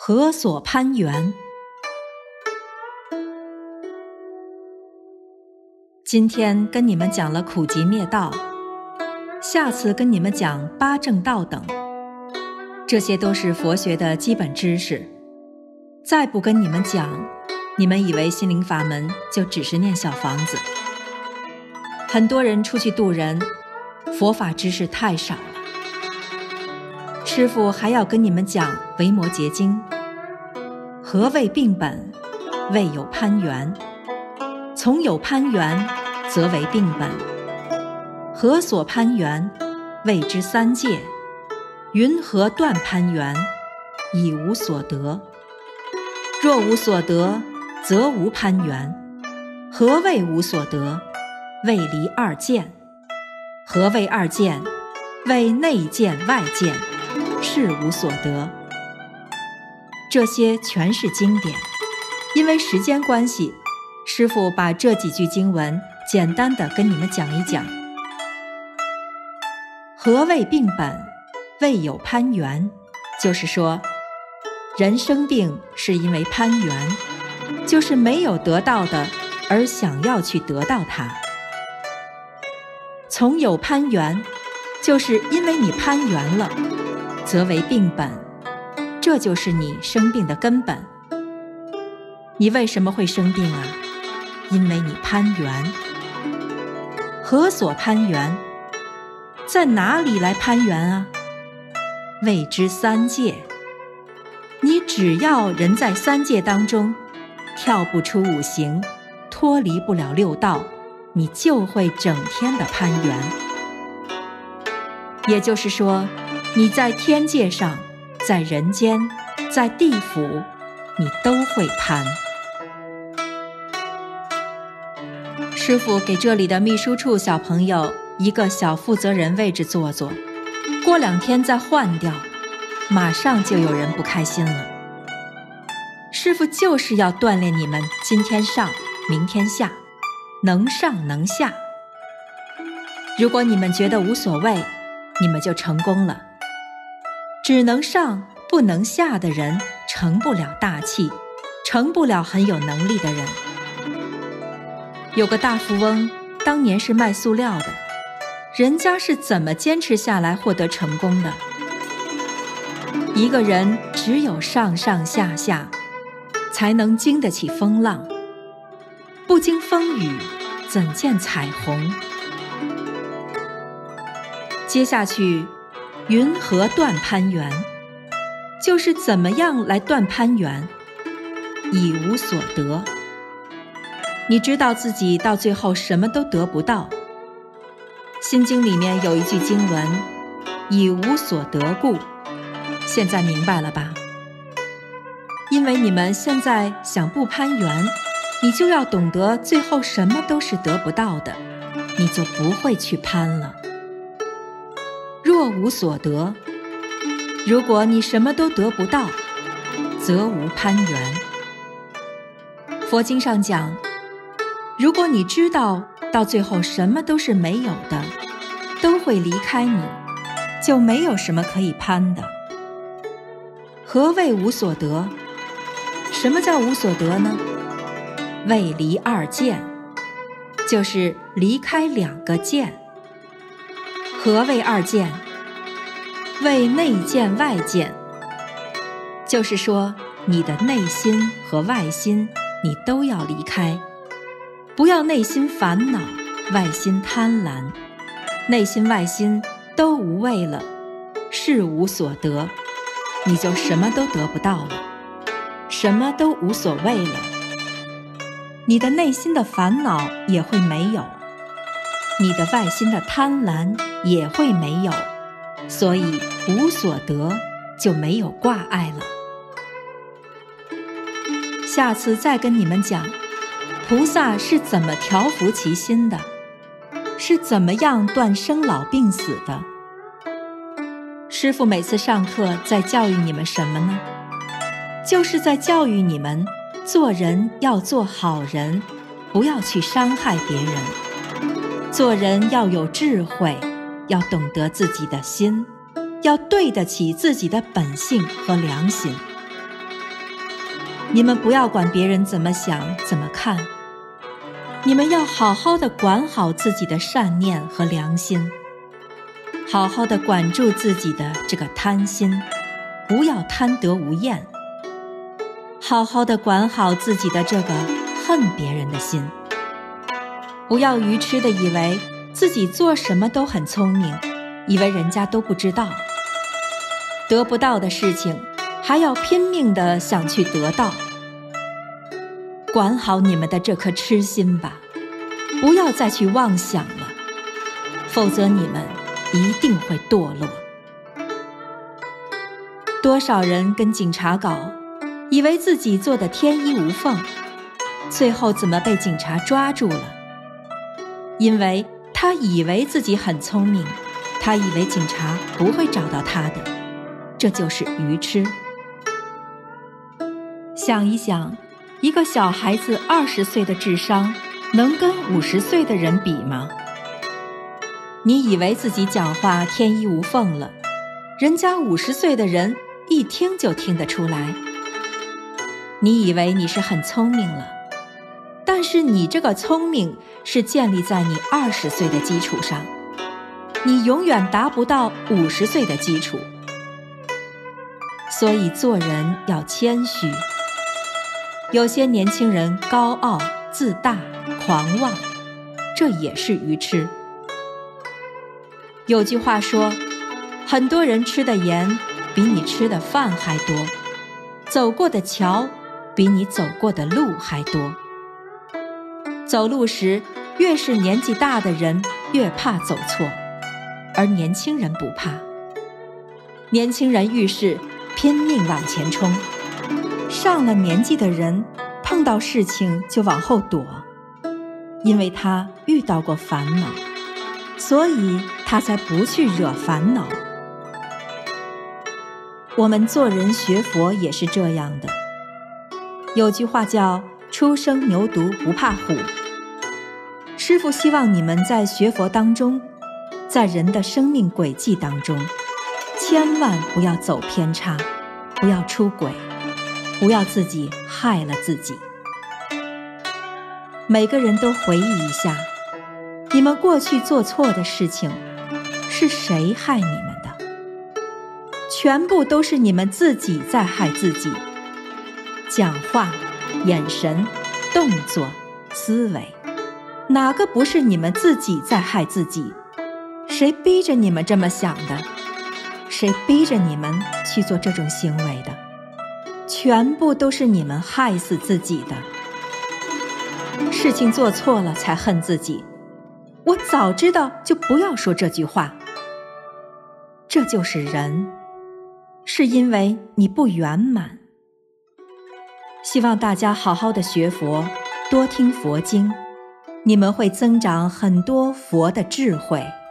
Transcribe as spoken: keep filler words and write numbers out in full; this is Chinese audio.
何所攀缘？今天跟你们讲了苦集灭道，下次跟你们讲八正道等，这些都是佛学的基本知识。再不跟你们讲，你们以为心灵法门就只是念小房子。很多人出去度人，佛法知识太少了。师父还要跟你们讲维摩诘经，何谓病本？谓有攀缘。从有攀缘，则为病本。何所攀缘？谓之三界。云何断攀缘？以无所得。若无所得，则无攀缘。何谓无所得？谓离二见。何谓二见？谓内见外见，是无所得。这些全是经典，因为时间关系，师父把这几句经文简单的跟你们讲一讲。何谓病本？谓有攀缘。就是说，人生病是因为攀缘，就是没有得到的而想要去得到它。从有攀缘，就是因为你攀缘了，则为病本，这就是你生病的根本。你为什么会生病啊？因为你攀缘。何所攀缘？在哪里来攀缘啊？谓之三界。你只要人在三界当中，跳不出五行，脱离不了六道，你就会整天的攀缘。也就是说，你在天界上，在人间，在地府，你都会攀。师父给这里的秘书处小朋友一个小负责人位置坐坐，过两天再换掉，马上就有人不开心了。师父就是要锻炼你们今天上，明天下，能上能下。如果你们觉得无所谓，你们就成功了。只能上不能下的人，成不了大器，成不了很有能力的人。有个大富翁，当年是卖塑料的，人家是怎么坚持下来获得成功的？一个人只有上上下下，才能经得起风浪，不经风雨，怎见彩虹？接下去，云何断攀缘？就是怎么样来断攀缘？以无所得。你知道自己到最后什么都得不到。心经里面有一句经文，以无所得故。现在明白了吧？因为你们现在想不攀缘，你就要懂得最后什么都是得不到的，你就不会去攀了。若无所得，如果你什么都得不到，则无攀缘。佛经上讲，如果你知道到最后什么都是没有的，都会离开你，就没有什么可以攀的。何谓无所得？什么叫无所得呢？谓离二见，就是离开两个见。何谓二见？谓内见外见。就是说，你的内心和外心你都要离开，不要内心烦恼，外心贪婪，内心外心都无畏了，是无所得，你就什么都得不到了，什么都无所谓了。你的内心的烦恼也会没有，你的外心的贪婪也会没有，所以无所得就没有挂碍了。下次再跟你们讲菩萨是怎么调伏其心的，是怎么样断生老病死的。师父每次上课在教育你们什么呢？就是在教育你们做人要做好人，不要去伤害别人。做人要有智慧，要懂得自己的心，要对得起自己的本性和良心。 你们不要管别人怎么想怎么看，你们要好好的管好自己的善念和良心，好好的管住自己的这个贪心，不要贪得无厌，好好的管好自己的这个恨别人的心，不要愚痴的以为自己做什么都很聪明，以为人家都不知道，得不到的事情还要拼命地想去得到。管好你们的这颗痴心吧，不要再去妄想了，否则你们一定会堕落。多少人跟警察搞，以为自己做的天衣无缝，最后怎么被警察抓住了？因为他以为自己很聪明，他以为警察不会找到他的，这就是愚痴。想一想，一个小孩子二十岁的智商能跟五十岁的人比吗？你以为自己讲话天衣无缝了，人家五十岁的人一听就听得出来。你以为你是很聪明了，但是你这个聪明是建立在你二十岁的基础上，你永远达不到五十岁的基础。所以做人要谦虚。有些年轻人高傲、自大、狂妄，这也是愚痴。有句话说，很多人吃的盐比你吃的饭还多，走过的桥比你走过的路还多。走路时，越是年纪大的人越怕走错，而年轻人不怕。年轻人遇事拼命往前冲，上了年纪的人碰到事情就往后躲，因为他遇到过烦恼，所以他才不去惹烦恼。我们做人学佛也是这样的。有句话叫初生牛犊不怕虎。师父希望你们在学佛当中，在人的生命轨迹当中，千万不要走偏差，不要出轨，不要自己害了自己。每个人都回忆一下，你们过去做错的事情，是谁害你们的？全部都是你们自己在害自己。讲话、眼神、动作、思维，哪个不是你们自己在害自己？谁逼着你们这么想的？谁逼着你们去做这种行为的？全部都是你们害死自己的。事情做错了才恨自己，我早知道就不要说这句话。这就是人，是因为你不圆满。希望大家好好的学佛，多听佛经，你们会增长很多佛的智慧。